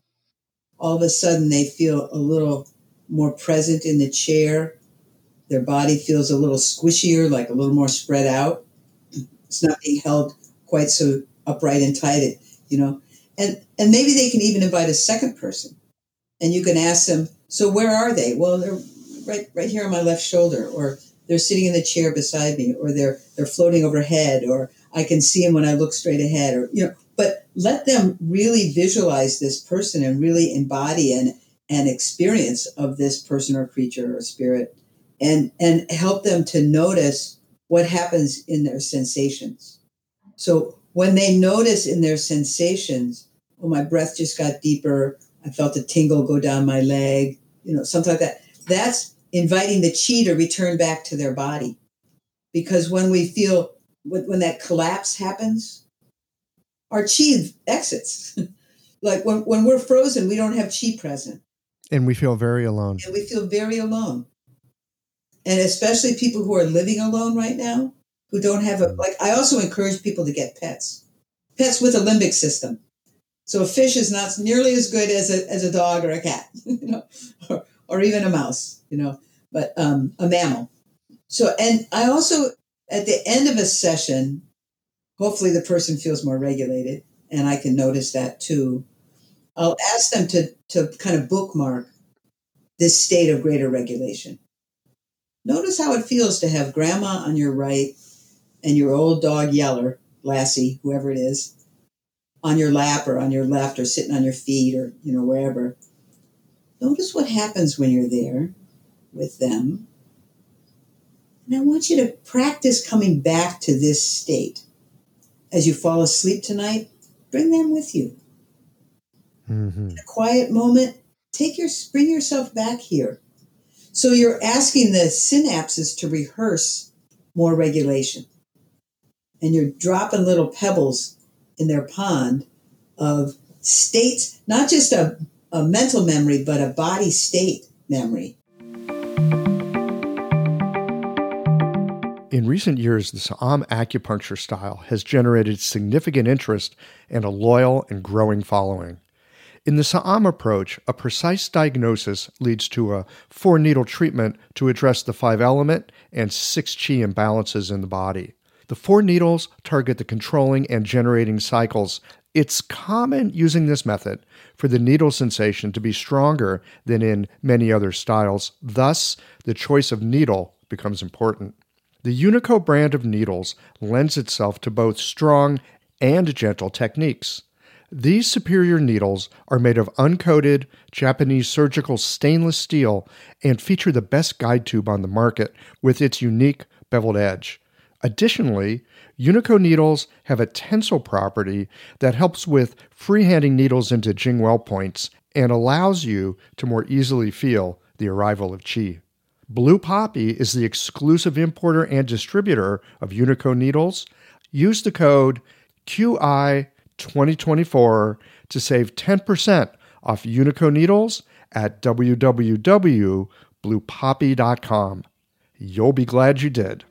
All of a sudden they feel a little more present in the chair. Their body feels a little squishier, like a little more spread out. It's not being held quite so upright and tight, you know. And and maybe they can even invite a second person, and you can ask them, so where are they? Well, they're right right here on my left shoulder, or they're sitting in the chair beside me, or they're they're floating overhead, or I can see them when I look straight ahead, or, you know, but let them really visualize this person and really embody an, an experience of this person or creature or spirit, and and help them to notice what happens in their sensations. So when they notice in their sensations, oh, my breath just got deeper, I felt a tingle go down my leg, you know, something like that. That's inviting the chi to return back to their body. Because when we feel, when that collapse happens, our chi exits. Like when, when we're frozen, we don't have chi present. And we feel very alone. And we feel very alone. And especially people who are living alone right now, who don't have a, like, I also encourage people to get pets. Pets with a limbic system. So a fish is not nearly as good as a as a dog or a cat, you know, or, or even a mouse, you know, but um, a mammal. So, and I also, at the end of a session, hopefully the person feels more regulated, and I can notice that too. I'll ask them to to kind of bookmark this state of greater regulation. Notice how it feels to have grandma on your right and your old dog Yeller, Lassie, whoever it is, on your lap or on your left or sitting on your feet or, you know, wherever. Notice what happens when you're there with them. And I want you to practice coming back to this state. As you fall asleep tonight, bring them with you. Mm-hmm. In a quiet moment, take your bring yourself back here. So you're asking the synapses to rehearse more regulation. And you're dropping little pebbles in their pond of states, not just a, a mental memory, but a body state memory. In recent years, the Sa'am acupuncture style has generated significant interest and a loyal and growing following. In the Sa'am approach, a precise diagnosis leads to a four-needle treatment to address the five-element and six chi imbalances in the body. The four needles target the controlling and generating cycles. It's common using this method for the needle sensation to be stronger than in many other styles. Thus, the choice of needle becomes important. The Unico brand of needles lends itself to both strong and gentle techniques. These superior needles are made of uncoated Japanese surgical stainless steel and feature the best guide tube on the market with its unique beveled edge. Additionally, Unico needles have a tensile property that helps with freehanding needles into Jingwell points and allows you to more easily feel the arrival of qi. Blue Poppy is the exclusive importer and distributor of Unico needles. Use the code Q I twenty twenty-four to save ten percent off Unico needles at w w w dot blue poppy dot com. You'll be glad you did.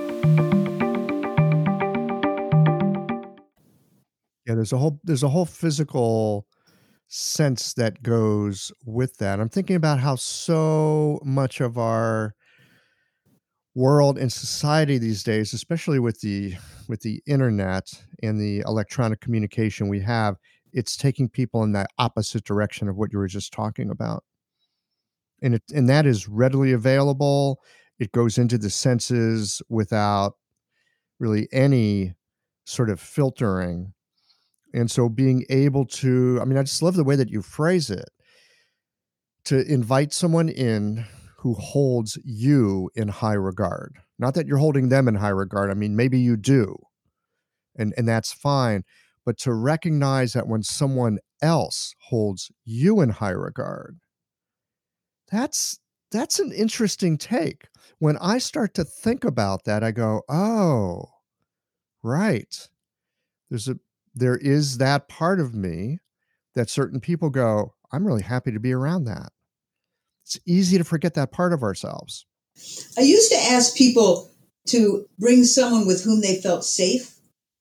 Yeah, there's a whole there's a whole physical sense that goes with that. I'm thinking about how so much of our world and society these days, especially with the with the internet and the electronic communication we have, it's taking people in that opposite direction of what you were just talking about. And it and that is readily available. It goes into the senses without really any sort of filtering. And so being able to, I mean, I just love the way that you phrase it, to invite someone in who holds you in high regard. Not that you're holding them in high regard. I mean, maybe you do, and, and that's fine. But to recognize that when someone else holds you in high regard, that's that's an interesting take. When I start to think about that, I go, oh, right. There's a there is that part of me that certain people go, I'm really happy to be around that. It's easy to forget that part of ourselves. I used to ask people to bring someone with whom they felt safe.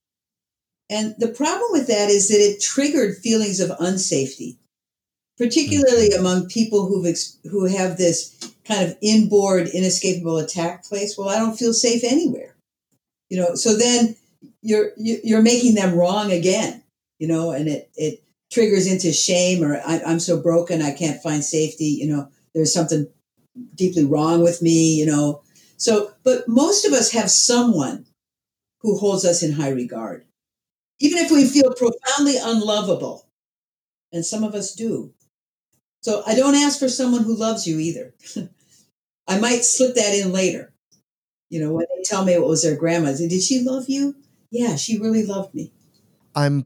And the problem with that is that it triggered feelings of unsafety, particularly mm-hmm. among people who've ex- who have this kind of inboard, inescapable attack place. Well, I don't feel safe anywhere, you know. So then you're you're making them wrong again, you know, and it it triggers into shame, or I, I'm so broken I can't find safety. You know, there's something deeply wrong with me, you know. So, but most of us have someone who holds us in high regard, even if we feel profoundly unlovable, and some of us do. So I don't ask for someone who loves you either. I might slip that in later. You know, when they tell me what was their grandma's, did she love you? Yeah, she really loved me. I'm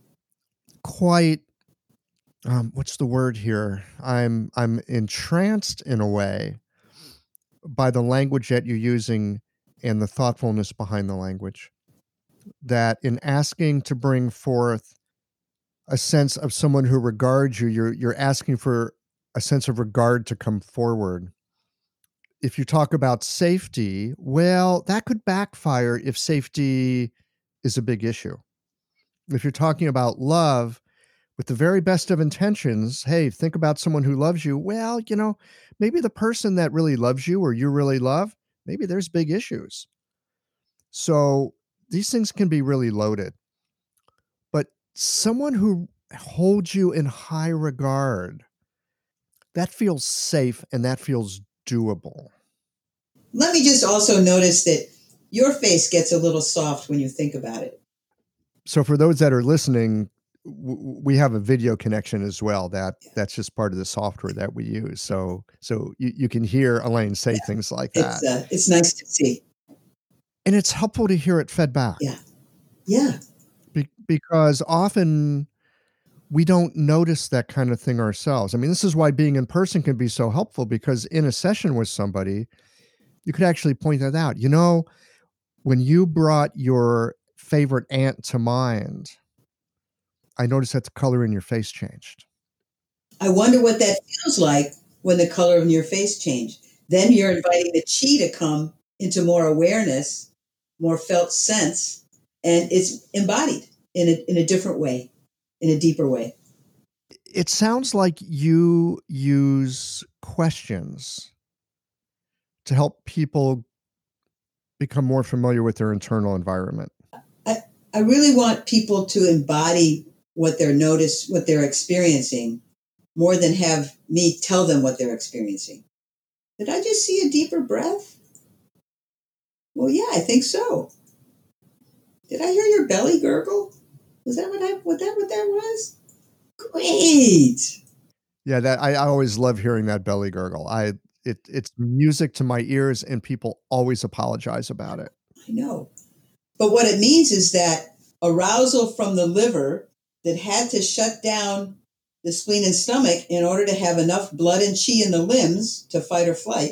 quite, um, what's the word here? I'm I'm entranced in a way by the language that you're using and the thoughtfulness behind the language. That in asking to bring forth a sense of someone who regards you, you're you're asking for a sense of regard to come forward. If you talk about safety, well, that could backfire if safety is a big issue. If you're talking about love, with the very best of intentions, hey, think about someone who loves you. Well, you know, maybe the person that really loves you or you really love, maybe there's big issues. So these things can be really loaded. But someone who holds you in high regard, that feels safe and that feels doable. Let me just also notice that your face gets a little soft when you think about it. So for those that are listening, w- we have a video connection as well. That that's just part of the software that we use. So so you, you can hear Elaine say yeah. things like that. It's, uh, it's nice to see. And it's helpful to hear it fed back. Yeah. Yeah. Be- because often we don't notice that kind of thing ourselves. I mean, this is why being in person can be so helpful, because in a session with somebody, you could actually point that out. You know, when you brought your favorite aunt to mind, I noticed that the color in your face changed. I wonder what that feels like when the color of your face changed. Then you're inviting the chi to come into more awareness, more felt sense, and it's embodied in a, in a different way, in a deeper way. It sounds like you use questions to help people become more familiar with their internal environment. I, I really want people to embody what they're notice, what they're experiencing, more than have me tell them what they're experiencing. Did I just see a deeper breath? Well, yeah, I think so. Did I hear your belly gurgle? Was that what I, what that what that was? Great. Yeah, that I, I always love hearing that belly gurgle. I it it's music to my ears, and people always apologize about it. I know. But what it means is that arousal from the liver that had to shut down the spleen and stomach in order to have enough blood and chi in the limbs to fight or flight.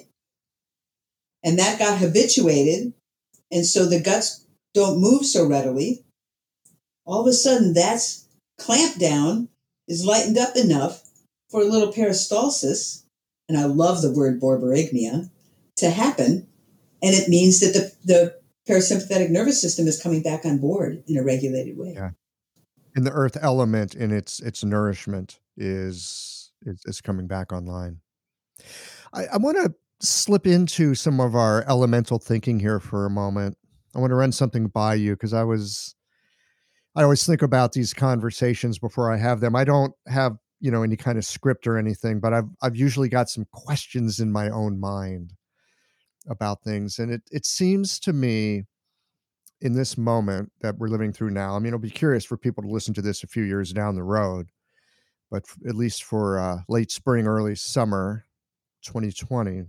And that got habituated. And so the guts don't move so readily. All of a sudden, that's clamped down, is lightened up enough for a little peristalsis, and I love the word borborygmia, to happen. And it means that the, the parasympathetic nervous system is coming back on board in a regulated way. Yeah. And the earth element in its its nourishment is is, is coming back online. I, I want to slip into some of our elemental thinking here for a moment. I want to run something by you, because I was I always think about these conversations before I have them. I don't have, you know, any kind of script or anything, but I've I've usually got some questions in my own mind about things. And it it seems to me, in this moment that we're living through now, I mean, I'll be curious for people to listen to this a few years down the road, but f- at least for uh, late spring, early summer twenty twenty,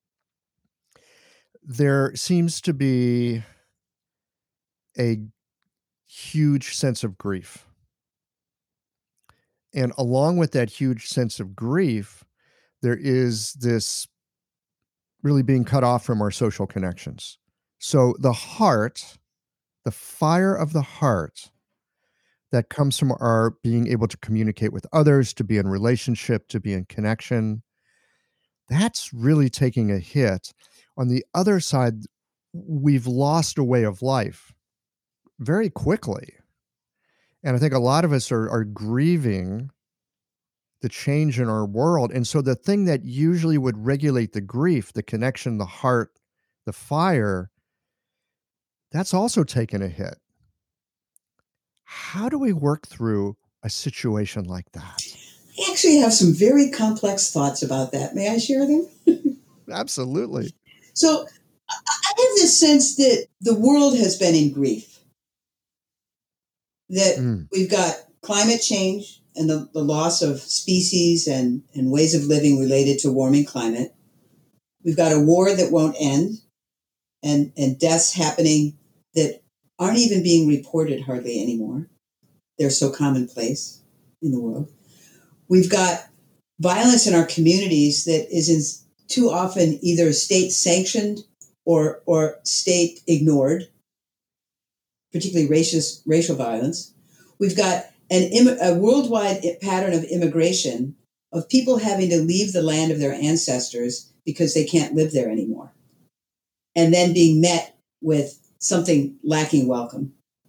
there seems to be a huge sense of grief. And along with that huge sense of grief, there is this really being cut off from our social connections. So the heart, the fire of the heart that comes from our being able to communicate with others, to be in relationship, to be in connection. That's really taking a hit. On the other side, we've lost a way of life very quickly. And I think a lot of us are, are grieving the change in our world. And so the thing that usually would regulate the grief, the connection, the heart, the fire, that's also taken a hit. How do we work through a situation like that? I actually have some very complex thoughts about that. May I share them? Absolutely. So I have this sense that the world has been in grief, that Mm. we've got climate change and the, the loss of species and, and ways of living related to warming climate. We've got a war that won't end, and, and deaths happening that aren't even being reported hardly anymore. They're so commonplace in the world. We've got violence in our communities that is in, too often either state sanctioned or or state ignored, particularly racist racial violence. We've got an Im- a worldwide pattern of immigration, of people having to leave the land of their ancestors because they can't live there anymore, and then being met with something lacking welcome.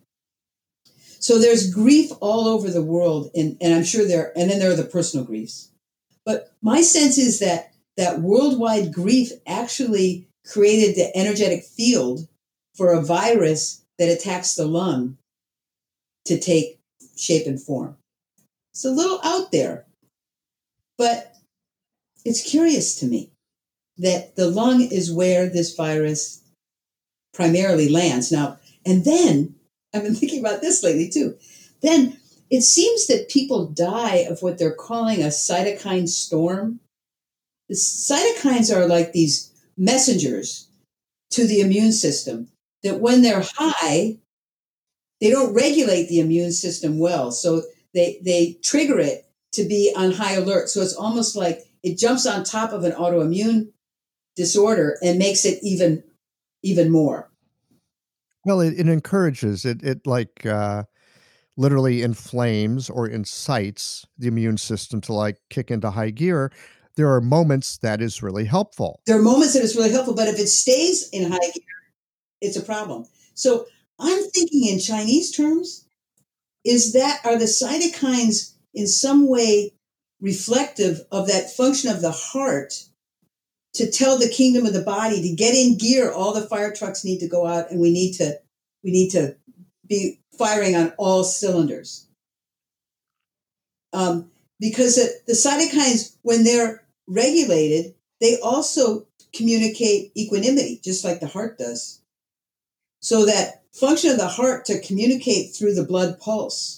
So there's grief all over the world, and, and I'm sure there, and then there are the personal griefs. But my sense is that that worldwide grief actually created the energetic field for a virus that attacks the lung to take shape and form. It's a little out there, but it's curious to me that the lung is where this virus primarily lands. Now, and then, I've been thinking about this lately too, then it seems that people die of what they're calling a cytokine storm. The cytokines are like these messengers to the immune system that when they're high, they don't regulate the immune system well. So they, they trigger it to be on high alert. So it's almost like it jumps on top of an autoimmune disorder and makes it even, even more. Well, it, it encourages it. It like uh, literally inflames or incites the immune system to like kick into high gear. There are moments that is really helpful. There are moments that it's really helpful, but if it stays in high gear, it's a problem. So I'm thinking in Chinese terms, is that, are the cytokines in some way reflective of that function of the heart to tell the kingdom of the body to get in gear? All the fire trucks need to go out, and we need to, we need to be firing on all cylinders. Um, because the, the cytokines, when they're regulated, they also communicate equanimity, just like the heart does. So that function of the heart to communicate through the blood pulse,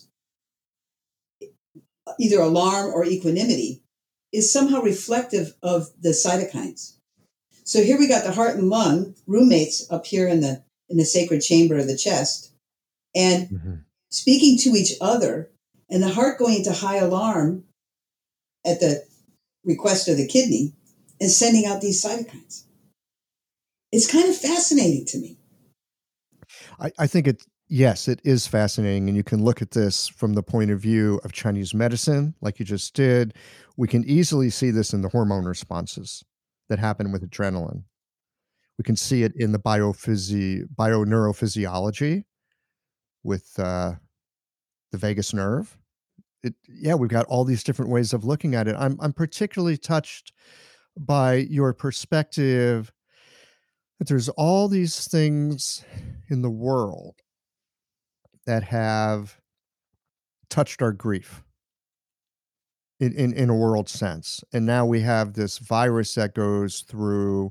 either alarm or equanimity, is somehow reflective of the cytokines. So here we got the heart and lung roommates up here in the in the sacred chamber of the chest, and mm-hmm. speaking to each other, and the heart going into high alarm at the request of the kidney and sending out these cytokines. It's kind of fascinating to me. I, I think it, yes, it is fascinating. And you can look at this from the point of view of Chinese medicine, like you just did. We can easily see this in the hormone responses that happen with adrenaline. We can see it in the biophysi- bioneurophysiology with uh, the vagus nerve. It, yeah, we've got all these different ways of looking at it. I'm I'm particularly touched by your perspective that there's all these things in the world that have touched our grief in, in, in a world sense. And now we have this virus that goes through.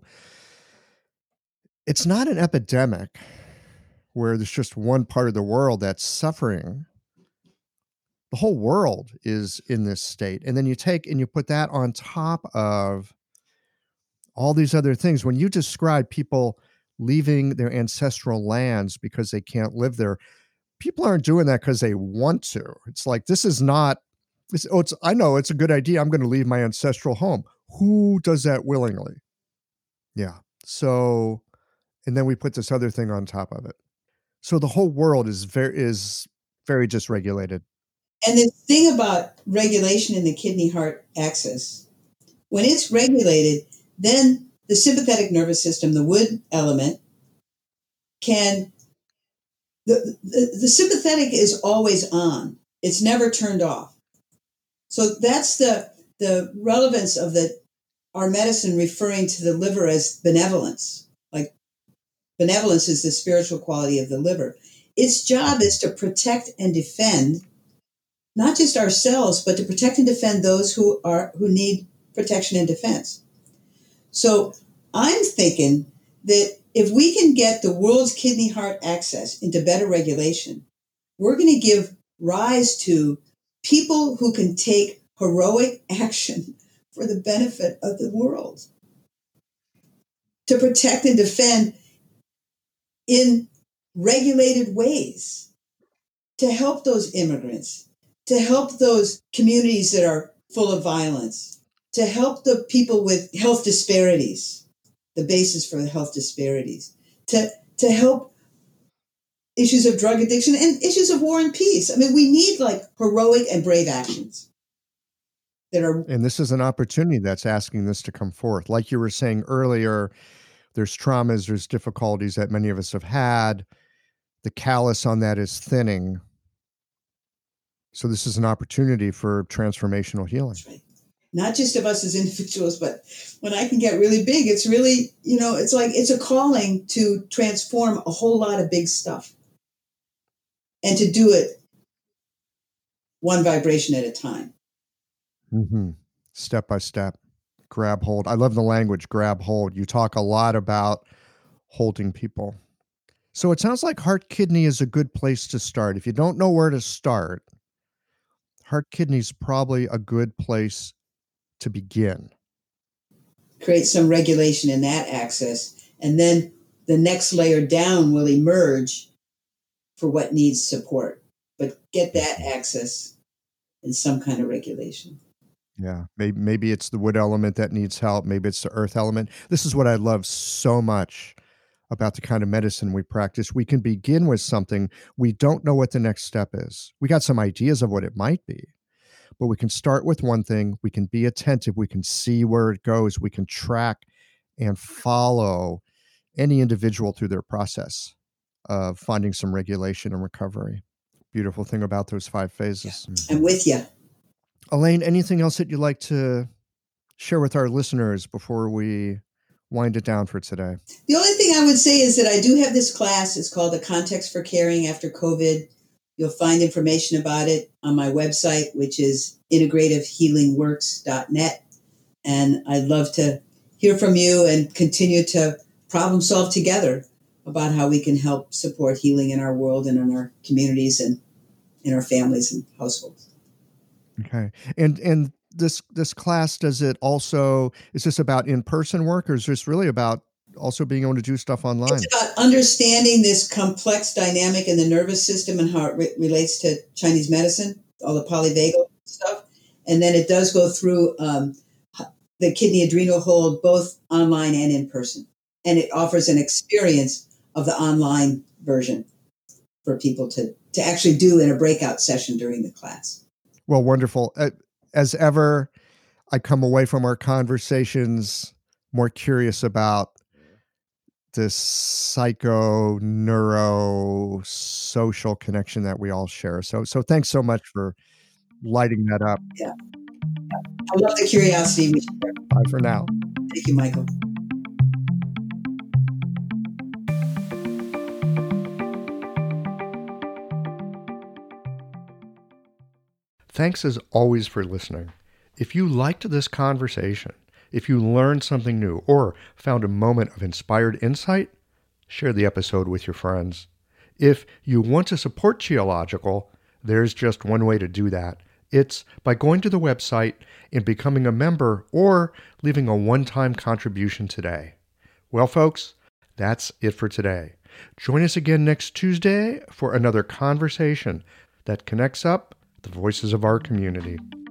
It's not an epidemic where there's just one part of the world that's suffering. The whole world is in this state. And then you take and you put that on top of all these other things. When you describe people leaving their ancestral lands because they can't live there, people aren't doing that because they want to. It's like, this is not, it's, oh, it's, I know it's a good idea. I'm going to leave my ancestral home. Who does that willingly? Yeah. So, and then we put this other thing on top of it. So the whole world is very, is very dysregulated. And the thing about regulation in the kidney-heart axis, when it's regulated, then the sympathetic nervous system, the wood element, can, the, the, the sympathetic is always on. It's never turned off. So that's the, the relevance of the, our medicine referring to the liver as benevolence. Like benevolence is the spiritual quality of the liver. Its job is to protect and defend not just ourselves, but to protect and defend those who are who need protection and defense. So I'm thinking that if we can get the world's kidney heart access into better regulation, we're going to give rise to people who can take heroic action for the benefit of the world, to protect and defend in regulated ways, to help those immigrants, to help those communities that are full of violence, to help the people with health disparities, the basis for the health disparities, to, to help issues of drug addiction and issues of war and peace. I mean, we need like heroic and brave actions that are. And this is an opportunity that's asking this to come forth. Like you were saying earlier, there's traumas, there's difficulties that many of us have had. The callus on that is thinning. So this is an opportunity for transformational healing. That's right. Not just of us as individuals, but when I can get really big, it's really, you know, it's like it's a calling to transform a whole lot of big stuff and to do it one vibration at a time. Mm-hmm. Step by step, grab hold. I love the language, grab hold. You talk a lot about holding people. So it sounds like Heart Kidney is a good place to start. If you don't know where to start, Heart Kidney is probably a good place to begin. Create some regulation in that axis, and then the next layer down will emerge for what needs support. But get that axis in some kind of regulation. Yeah, maybe maybe it's the wood element that needs help. Maybe it's the earth element. This is what I love so much about the kind of medicine we practice. We can begin with something. We don't know what the next step is. We got some ideas of what it might be, but we can start with one thing. We can be attentive. We can see where it goes. We can track and follow any individual through their process of finding some regulation and recovery. Beautiful thing about those five phases. I'm with you. Elaine, anything else that you'd like to share with our listeners before we wind it down for today? The only thing I would say is that I do have this class. It's called The Context for Caring After COVID. You'll find information about it on my website, which is integrative healing works dot net. And I'd love to hear from you and continue to problem solve together about how we can help support healing in our world and in our communities and in our families and households. Okay. And and this this class, does it also, is this about in-person work, or is this really about also being able to do stuff online? It's about understanding this complex dynamic in the nervous system and how it re- relates to Chinese medicine, all the polyvagal stuff. And then it does go through um, the kidney adrenal hold, both online and in person. And it offers an experience of the online version for people to, to actually do in a breakout session during the class. Well, wonderful. Uh, as ever, I come away from our conversations more curious about this psycho, neuro, social connection that we all share. So, so thanks so much for lighting that up. Yeah. I love the curiosity we share. Bye for now. Thank you, Michael. Thanks as always for listening. If you liked this conversation, if you learned something new or found a moment of inspired insight, share the episode with your friends. If you want to support Qiological, there's just one way to do that. It's by going to the website and becoming a member or leaving a one-time contribution today. Well, folks, that's it for today. Join us again next Tuesday for another conversation that connects up the voices of our community.